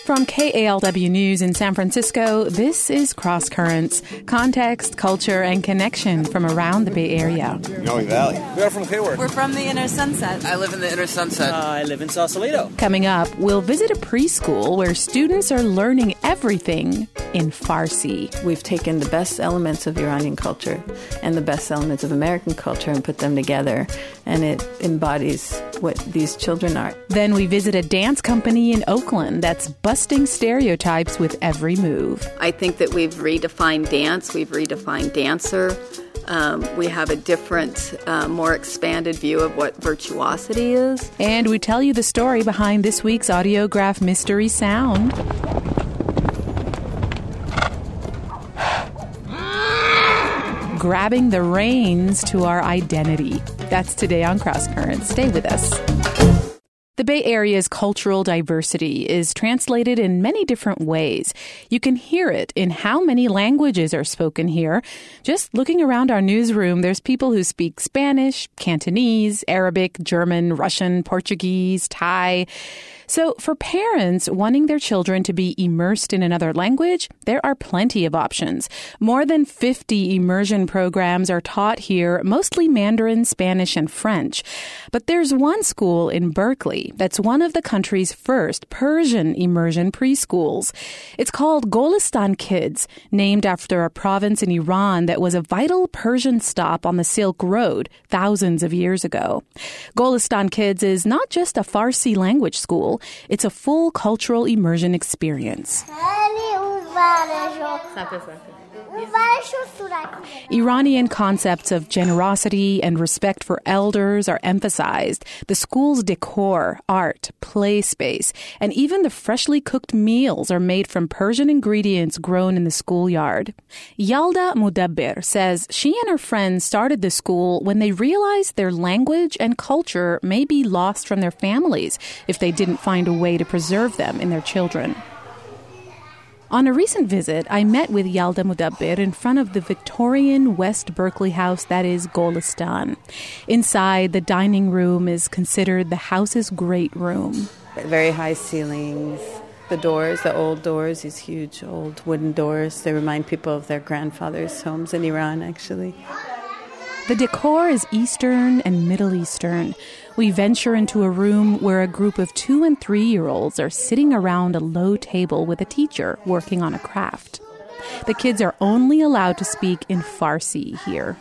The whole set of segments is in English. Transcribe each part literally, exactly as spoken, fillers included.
From K A L W News in San Francisco, this is Cross Currents, context, culture, and connection from around the Bay Area. Noe Valley. We're from Hayward. We're from the Inner Sunset. I live in the Inner Sunset. Uh, I live in Sausalito. Coming up, we'll visit a preschool where students are learning everything in Farsi. We've taken the best elements of Iranian culture and the best elements of American culture and put them together, and it embodies what these children are. Then we visit a dance company in Oakland that's busting stereotypes with every move. I think that we've redefined dance, we've redefined dancer. Um, we have a different, uh, more expanded view of what virtuosity is. And we tell you the story behind this week's Audiograph Mystery Sound. Grabbing the reins to our identity. That's today on Cross Currents. Stay with us. The Bay Area's cultural diversity is translated in many different ways. You can hear it in how many languages are spoken here. Just looking around our newsroom, there's people who speak Spanish, Cantonese, Arabic, German, Russian, Portuguese, Thai. So for parents wanting their children to be immersed in another language, there are plenty of options. More than fifty immersion programs are taught here, mostly Mandarin, Spanish, and French. But there's one school in Berkeley that's one of the country's first Persian immersion preschools. It's called Golestan Kids, named after a province in Iran that was a vital Persian stop on the Silk Road thousands of years ago. Golestan Kids is not just a Farsi language school. It's a full cultural immersion experience. Iranian concepts of generosity and respect for elders are emphasized. The school's decor, art, play space, and even the freshly cooked meals are made from Persian ingredients grown in the schoolyard. Yalda Mudabbir says she and her friends started the school when they realized their language and culture may be lost from their families if they didn't find a way to preserve them in their children. On a recent visit, I met with Yalda Mudabbir in front of the Victorian West Berkeley house that is Golestan. Inside, the dining room is considered the house's great room. Very high ceilings. The doors, the old doors, these huge old wooden doors, they remind people of their grandfathers' homes in Iran, actually. The decor is Eastern and Middle Eastern. We venture into a room where a group of two- and three-year-olds are sitting around a low table with a teacher working on a craft. The kids are only allowed to speak in Farsi here.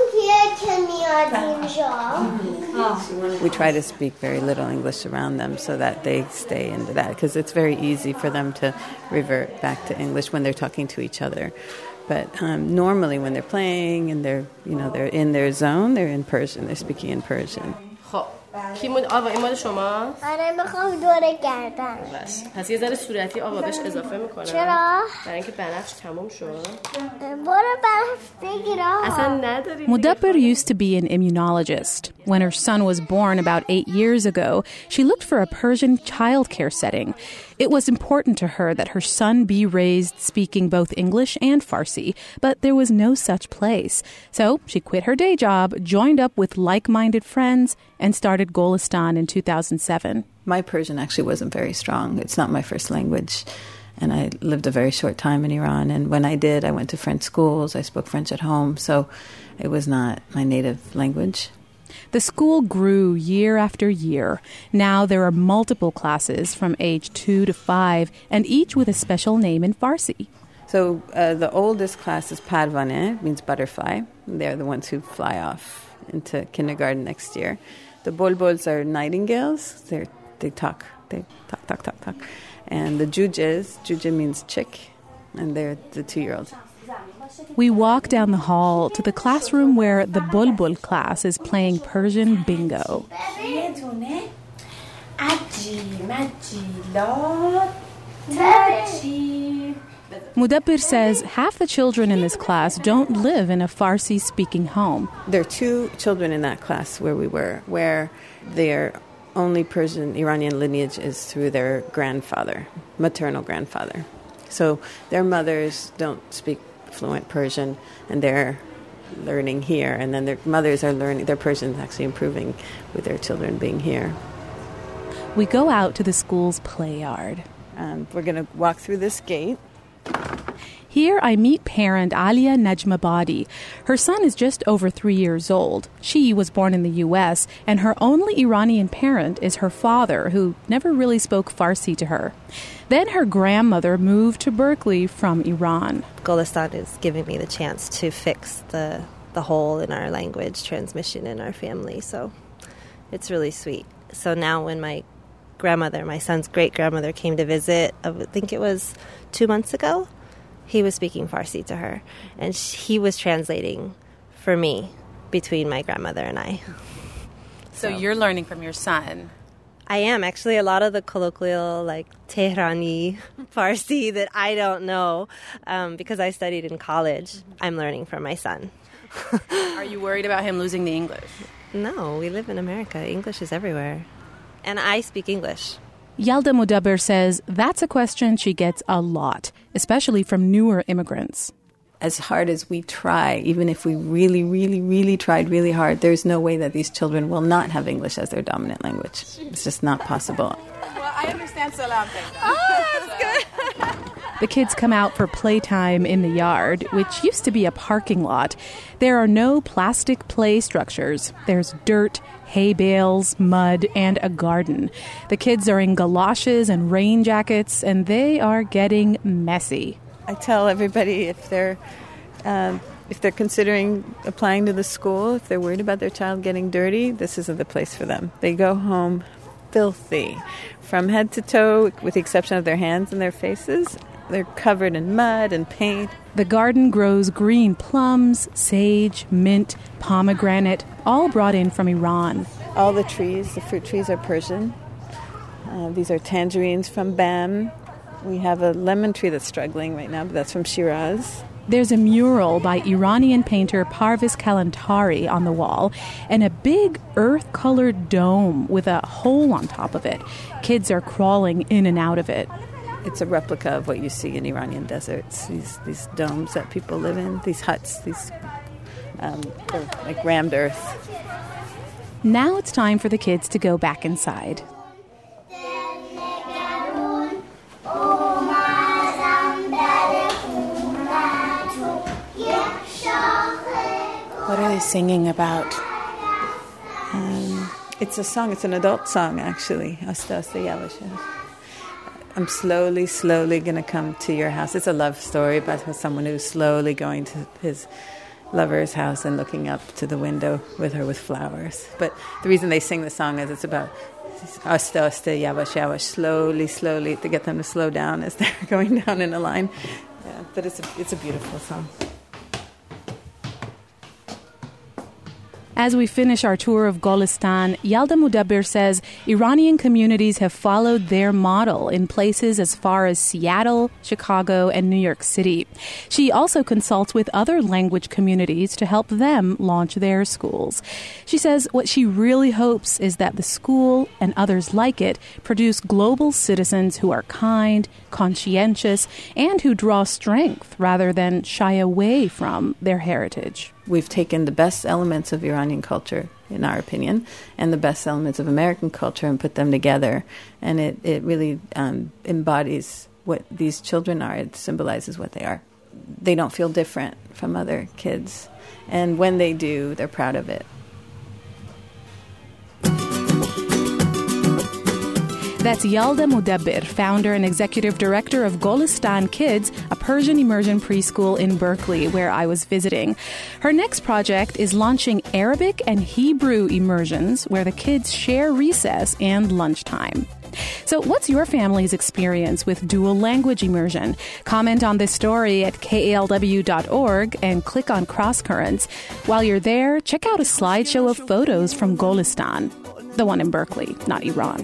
We try to speak very little English around them so that they stay into that, because it's very easy for them to revert back to English when they're talking to each other. But um, normally when they're playing and they're, you know, they're in their zone, they're in Persian, they're speaking in Persian. کی مود آقا این مال شماست؟ آره میخوام دوره گردن. بس پس یه ذره صورتی آقا بهش اضافه میکنم. چرا؟ برای اینکه بنفش تموم شد. برو بنفش بگیر آقا. اصلا نداری. Mudabbir used to be an immunologist. When her son was born about eight years ago, she looked for a Persian childcare setting. It was important to her that her son be raised speaking both English and Farsi, but there was no such place. So she quit her day job, joined up with like-minded friends, and started Golestan in two thousand seven. My Persian actually wasn't very strong. It's not my first language. And I lived a very short time in Iran. And when I did, I went to French schools. I spoke French at home. So it was not my native language. The school grew year after year. Now there are multiple classes from age two to five, and each with a special name in Farsi. So uh, the oldest class is Parvaneh, means butterfly. They're the ones who fly off into kindergarten next year. The Bulbuls are nightingales. They're, they talk. They talk, talk, talk, talk. And the Jujas, Juja means chick, and they're the two-year-olds. We walk down the hall to the classroom where the Bulbul class is playing Persian bingo. Mudabbir says half the children in this class don't live in a Farsi-speaking home. There are two children in that class where we were, where their only Persian Iranian lineage is through their grandfather, maternal grandfather. So their mothers don't speak fluent Persian, and they're learning here, and then their mothers are learning, their Persian is actually improving with their children being here. We go out to the school's play yard. Um, we're going to walk through this gate. Here I meet parent Alia Najmabadi. Her son is just over three years old. She was born in the U S, and her only Iranian parent is her father, who never really spoke Farsi to her. Then her grandmother moved to Berkeley from Iran. Golistan is giving me the chance to fix the, the hole in our language transmission in our family, so it's really sweet. So now when my grandmother, my son's great-grandmother, came to visit, I think it was two months ago, he was speaking Farsi to her, and he was translating for me between my grandmother and I. So, so you're learning from your son. I am. Actually, a lot of the colloquial, like, Tehrani Farsi that I don't know, um, because I studied in college, I'm learning from my son. Are you worried about him losing the English? No, we live in America. English is everywhere. And I speak English. Yalda Mudabbir says that's a question she gets a lot, especially from newer immigrants. As hard as we try, even if we really, really, really tried really hard, there's no way that these children will not have English as their dominant language. It's just not possible. Well, I understand Salam. Oh, that's good. The kids come out for playtime in the yard, which used to be a parking lot. There are no plastic play structures. There's dirt, hay bales, mud, and a garden. The kids are in galoshes and rain jackets, and they are getting messy. I tell everybody if they're um, if they're considering applying to the school, if they're worried about their child getting dirty, this isn't the place for them. They go home filthy from head to toe, with the exception of their hands and their faces. They're covered in mud and paint. The garden grows green plums, sage, mint, pomegranate, all brought in from Iran. All the trees, the fruit trees, are Persian. Uh, these are tangerines from Bam. We have a lemon tree that's struggling right now, but that's from Shiraz. There's a mural by Iranian painter Parviz Kalantari on the wall, and a big earth-colored dome with a hole on top of it. Kids are crawling in and out of it. It's a replica of what you see in Iranian deserts, these these domes that people live in, these huts, these um, they're like rammed earth. Now it's time for the kids to go back inside. What are they singing about? Um, it's a song, it's an adult song, actually. Asta Asta Yavash. I'm slowly, slowly going to come to your house. It's a love story about someone who's slowly going to his lover's house and looking up to the window with her with flowers. But the reason they sing the song is it's about Asta Asta Yavash Yavash, slowly, slowly, to get them to slow down as they're going down in a line. Yeah, but it's a, it's a beautiful song. As we finish our tour of Golistan, Yalda Mudabbir says Iranian communities have followed their model in places as far as Seattle, Chicago, and New York City. She also consults with other language communities to help them launch their schools. She says what she really hopes is that the school and others like it produce global citizens who are kind, conscientious, and who draw strength rather than shy away from their heritage. We've taken the best elements of Iranian culture, in our opinion, and the best elements of American culture and put them together. And it, it really um, embodies what these children are. It symbolizes what they are. They don't feel different from other kids. And when they do, they're proud of it. That's Yalda Mudabbir, founder and executive director of Golistan Kids, a Persian immersion preschool in Berkeley, where I was visiting. Her next project is launching Arabic and Hebrew immersions, where the kids share recess and lunchtime. So what's your family's experience with dual language immersion? Comment on this story at K A L W dot org and click on Cross Currents. While you're there, check out a slideshow of photos from Golistan. The one in Berkeley, not Iran.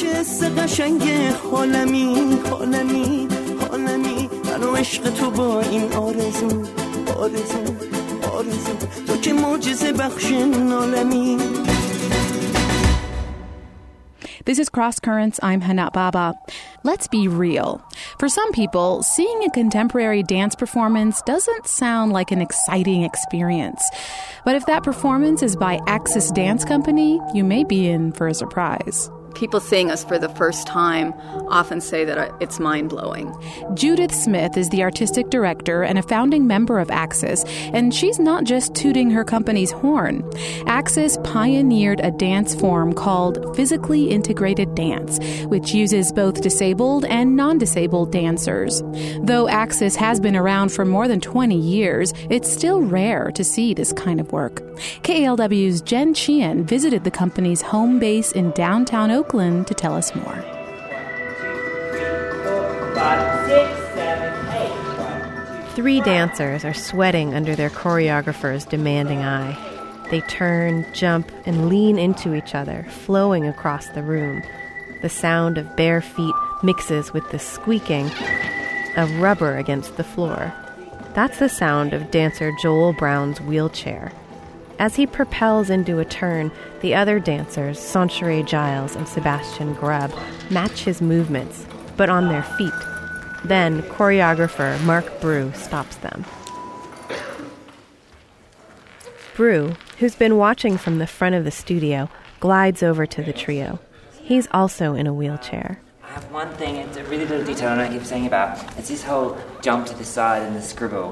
This is Cross Currents. I'm Hana Baba. Let's be real. For some people, seeing a contemporary dance performance doesn't sound like an exciting experience. But if that performance is by Axis Dance Company, you may be in for a surprise. People seeing us for the first time often say that it's mind-blowing. Judith Smith is the artistic director and a founding member of Axis, and she's not just tooting her company's horn. Axis pioneered a dance form called physically integrated dance, which uses both disabled and non-disabled dancers. Though Axis has been around for more than twenty years, it's still rare to see this kind of work. K A L W's Jen Sheehan visited the company's home base in downtown Oakland to tell us more. Three dancers are sweating under their choreographer's demanding eye. They turn, jump, and lean into each other, flowing across the room. The sound of bare feet mixes with the squeaking of rubber against the floor. That's the sound of dancer Joel Brown's wheelchair. As he propels into a turn, the other dancers, Sanchere Giles and Sebastian Grubb, match his movements, but on their feet. Then, choreographer Mark Brew stops them. Brew, who's been watching from the front of the studio, glides over to the trio. He's also in a wheelchair. I have one thing, it's a really little detail and I keep saying about, it's this whole jump to the side and the scribble.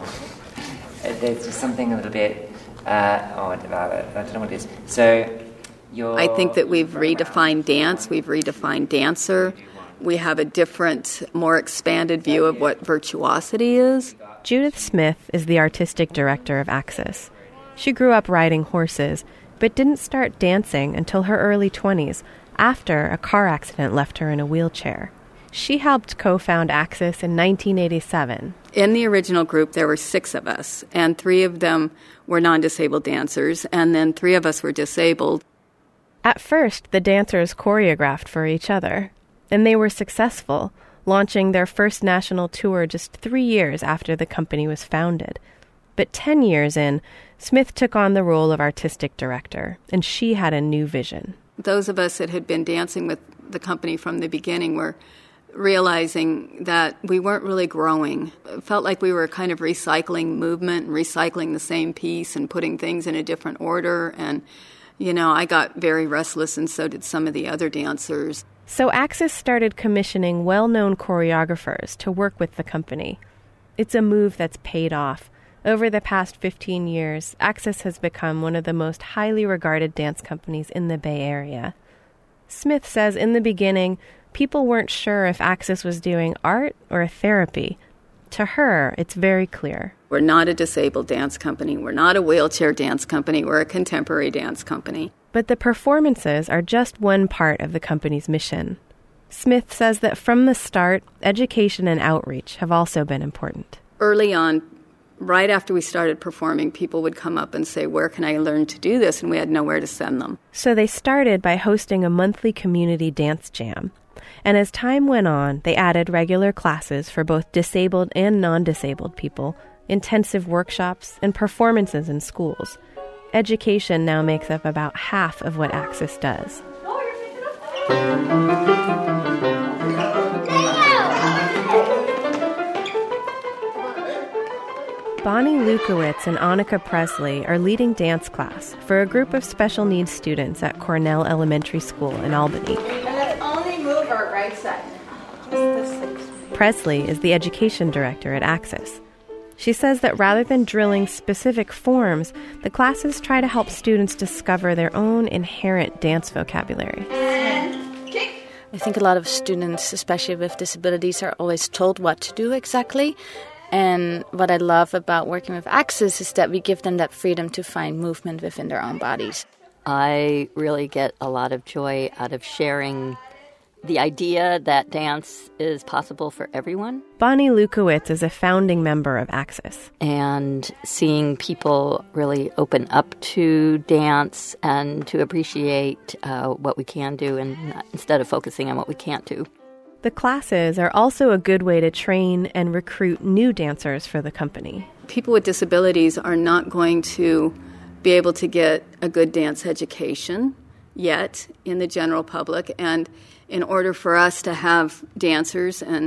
There's just something a little bit uh, odd about it. I don't know what it is. So, you're... I think that we've redefined dance, we've redefined dancer. We have a different, more expanded view of what virtuosity is. Judith Smith is the artistic director of Axis. She grew up riding horses, but didn't start dancing until her early twenties, after a car accident left her in a wheelchair. She helped co-found Axis in nineteen eighty-seven. In the original group, there were six of us, and three of them were non-disabled dancers, and then three of us were disabled. At first, the dancers choreographed for each other, and they were successful, launching their first national tour just three years after the company was founded. But ten years in, Smith took on the role of artistic director, and she had a new vision. Those of us that had been dancing with the company from the beginning were realizing that we weren't really growing. It felt like we were kind of recycling movement, recycling the same piece and putting things in a different order. And, you know, I got very restless, and so did some of the other dancers. So Axis started commissioning well-known choreographers to work with the company. It's a move that's paid off. Over the past fifteen years, Axis has become one of the most highly regarded dance companies in the Bay Area. Smith says in the beginning, people weren't sure if Axis was doing art or therapy. To her, it's very clear. We're not a disabled dance company. We're not a wheelchair dance company. We're a contemporary dance company. But the performances are just one part of the company's mission. Smith says that from the start, education and outreach have also been important. Early on, right after we started performing, people would come up and say, where can I learn to do this? And we had nowhere to send them. So they started by hosting a monthly community dance jam. And as time went on, they added regular classes for both disabled and non-disabled people, intensive workshops, and performances in schools. Education now makes up about half of what Axis does. Bonnie Lukowitz and Annika Presley are leading dance class for a group of special needs students at Cornell Elementary School in Albany. And let's only move our right side. Just this side. Presley is the education director at Axis. She says that rather than drilling specific forms, the classes try to help students discover their own inherent dance vocabulary. And kick. I think a lot of students, especially with disabilities, are always told what to do exactly. And what I love about working with Axis is that we give them that freedom to find movement within their own bodies. I really get a lot of joy out of sharing the idea that dance is possible for everyone. Bonnie Lukowitz is a founding member of Axis. And seeing people really open up to dance and to appreciate uh, what we can do and instead of focusing on what we can't do. The classes are also a good way to train and recruit new dancers for the company. People with disabilities are not going to be able to get a good dance education yet in the general public. And in order for us to have dancers and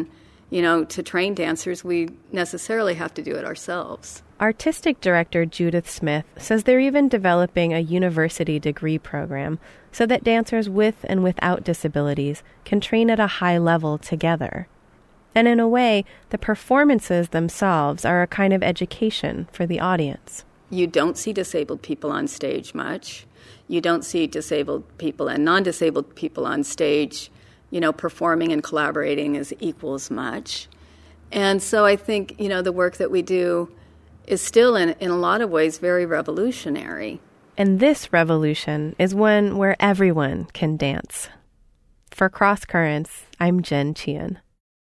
you know, to train dancers, we necessarily have to do it ourselves. Artistic director Judith Smith says they're even developing a university degree program so that dancers with and without disabilities can train at a high level together. And in a way, the performances themselves are a kind of education for the audience. You don't see disabled people on stage much. You don't see disabled people and non-disabled people on stage, you know, performing and collaborating as equals much. And so I think, you know, the work that we do is still in, in a lot of ways very revolutionary. And this revolution is one where everyone can dance. For Cross Currents, I'm Jen Chien.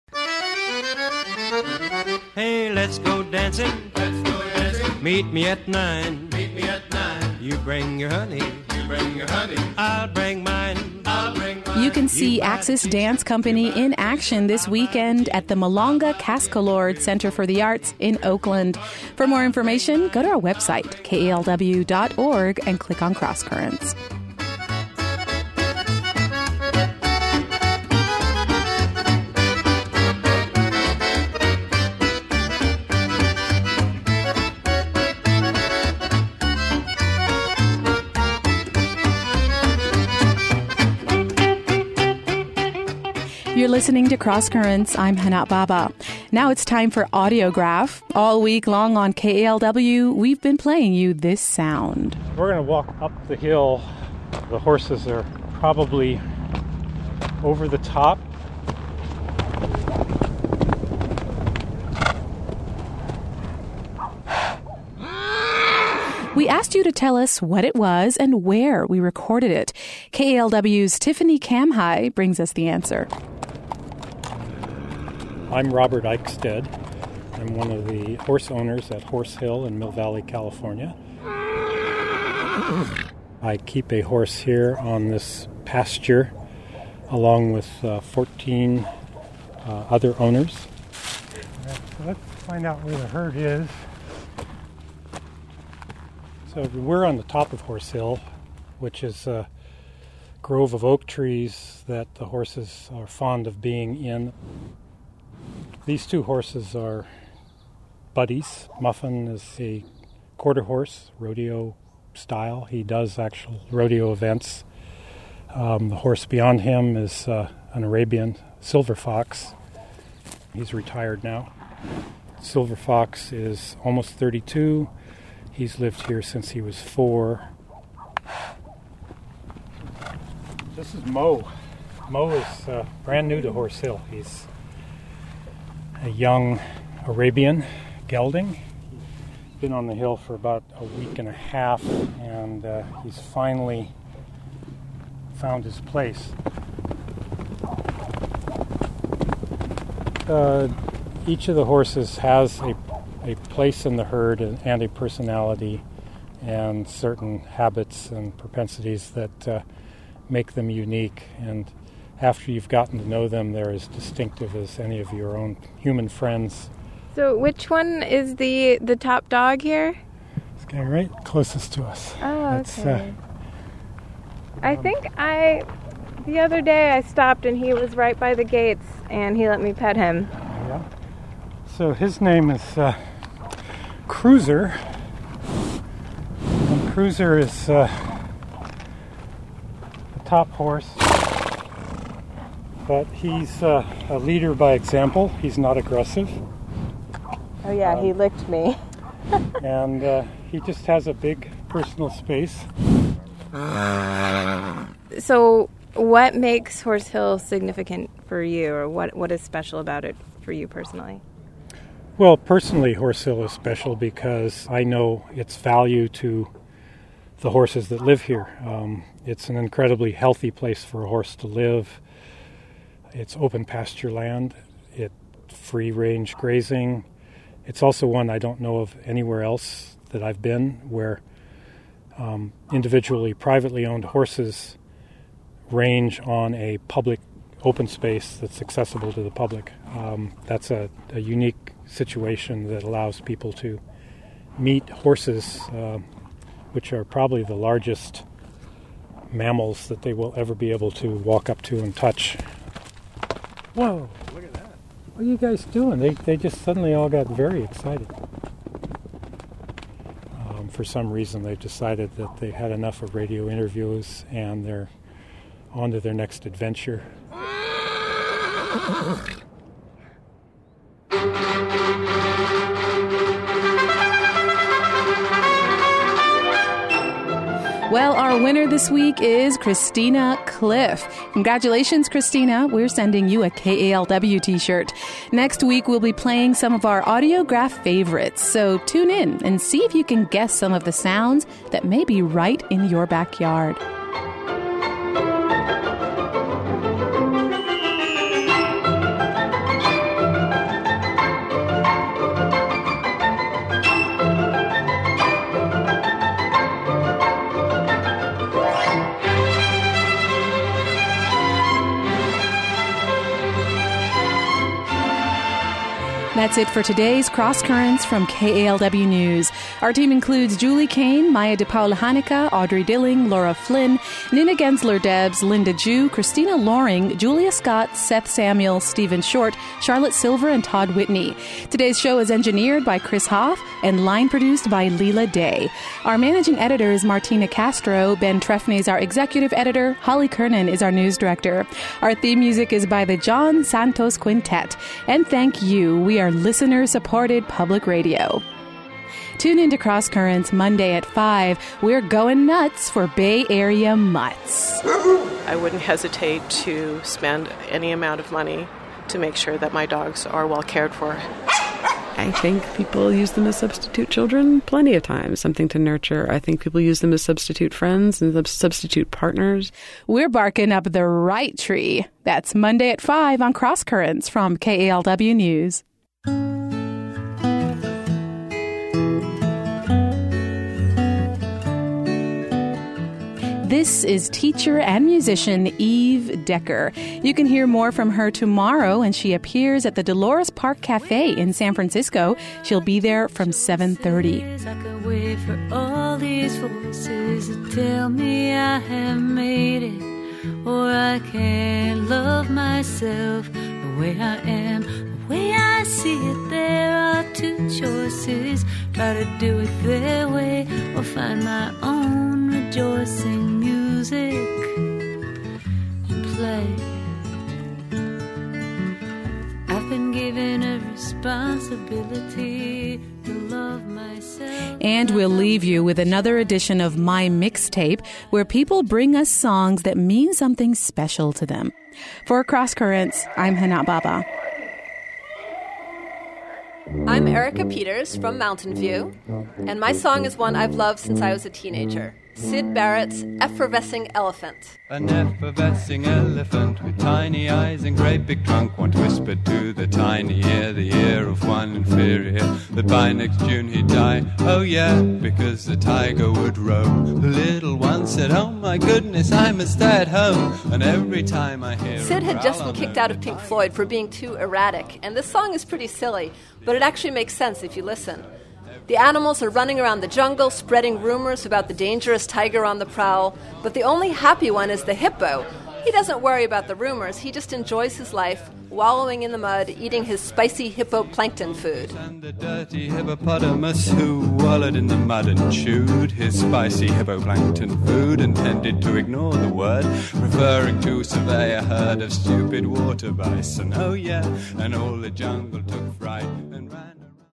Hey, let's go dancing. Let's go dancing. Meet me at nine. Meet me at nine. You bring your honey. You bring your honey. I'll bring mine. I'll bring mine. You can see Axis Dance Company in action this weekend at the Malonga Cascalord Center for the Arts in Oakland. For more information, go to our website, K A L W dot org, and click on Cross Currents. You're listening to Cross Currents. I'm Hanat Baba. Now it's time for Audiograph. All week long on K A L W, we've been playing you this sound. We're going to walk up the hill. The horses are probably over the top. We asked you to tell us what it was and where we recorded it. K A L W's Tiffany Kamhai brings us the answer. I'm Robert Eichstead. I'm one of the horse owners at Horse Hill in Mill Valley, California. I keep a horse here on this pasture along with uh, fourteen uh, other owners. Right, so let's find out where the herd is. So we're on the top of Horse Hill, which is a grove of oak trees that the horses are fond of being in. These two horses are buddies. Muffin is a quarter horse, rodeo style. He does actual rodeo events. Um, the horse beyond him is uh, an Arabian Silver Fox. He's retired now. Silver Fox is almost thirty-two. He's lived here since he was four. This is Mo. Mo is uh, brand new to Horse Hill. He's a young Arabian gelding. He's been on the hill for about a week and a half, and uh, he's finally found his place. Uh, each of the horses has a, a place in the herd and, and a personality and certain habits and propensities that uh, make them unique. And after you've gotten to know them, they're as distinctive as any of your own human friends. So which one is the, the top dog here? This guy right closest to us. Oh, That's, okay. Uh, I think I, the other day I stopped and he was right by the gates and he let me pet him. Yeah. So his name is uh, Cruiser. And Cruiser is uh, the top horse. But he's uh, a leader by example. He's not aggressive. Oh yeah, um, he licked me. and uh, he just has a big personal space. So what makes Horse Hill significant for you, or what, what is special about it for you personally? Well, personally, Horse Hill is special because I know its value to the horses that live here. Um, it's an incredibly healthy place for a horse to live. It's open pasture land, it's free-range grazing. It's also one I don't know of anywhere else that I've been where um, individually, privately owned horses range on a public open space that's accessible to the public. Um, that's a, a unique situation that allows people to meet horses, uh, which are probably the largest mammals that they will ever be able to walk up to and touch. Whoa, look at that. what are you guys doing? They, they just suddenly all got very excited. Um, for some reason, they've decided that they had enough of radio interviews and they're on to their next adventure. Well, our winner this week is Christina Cliff. Congratulations, Christina. We're sending you a K A L W t-shirt. Next week, we'll be playing some of our Audiograph favorites. So tune in and see if you can guess some of the sounds that may be right in your backyard. That's it for today's Cross Currents from K A L W News. Our team includes Julie Kane, Maya DePaula-Hanica, Audrey Dilling, Laura Flynn, Nina Gensler-Debs, Linda Jew, Christina Loring, Julia Scott, Seth Samuel, Stephen Short, Charlotte Silver, and Todd Whitney. Today's show is engineered by Chris Hoff and line produced by Leela Day. Our managing editor is Martina Castro. Ben Trefny is our executive editor. Holly Kernan is our news director. Our theme music is by the John Santos Quintet. And thank you. We are listener-supported public radio. Tune into Cross Currents Monday at five. We're going nuts for Bay Area mutts. I wouldn't hesitate to spend any amount of money to make sure that my dogs are well cared for. I think people use them as substitute children plenty of times, something to nurture. I think people use them as substitute friends and substitute partners. We're barking up the right tree. That's Monday at five on Cross Currents from K A L W News. This is teacher and musician Eve Decker. You can hear more from her tomorrow, and she appears at the Dolores Park Cafe in San Francisco. She'll be there from seven thirty. I could wait for all these voices that tell me I have made it, or I can't love myself the way I am, the way I see it. There are two choices: try to do it their way, or find my own rejoicing music and play. I've been given a responsibility to love myself. And we'll leave you with another edition of My Mixtape, where people bring us songs that mean something special to them. For Cross Currents, I'm Hana Baba. I'm Erica Peters from Mountain View, and my song is one I've loved since I was a teenager. Syd Barrett's Effervescing Elephant. An effervescing elephant with tiny eyes and great big trunk once whispered to the tiny ear, the ear of one inferior, that by next June he'd die. Oh yeah, because the tiger would roam. The little one said, oh my goodness, I must stay at home. And every time I hear Syd had just been kicked out of Pink Floyd for being too erratic, and this song is pretty silly, but it actually makes sense if you listen. The animals are running around the jungle, spreading rumors about the dangerous tiger on the prowl, but the only happy one is the hippo. He doesn't worry about the rumors, he just enjoys his life, wallowing in the mud, eating his spicy hippoplankton food. And the dirty hippopotamus who wallowed in the mud and chewed his spicy hippoplankton food and tended to ignore the word, referring to survey a herd of stupid water bison. Oh yeah, and all the jungle took fright.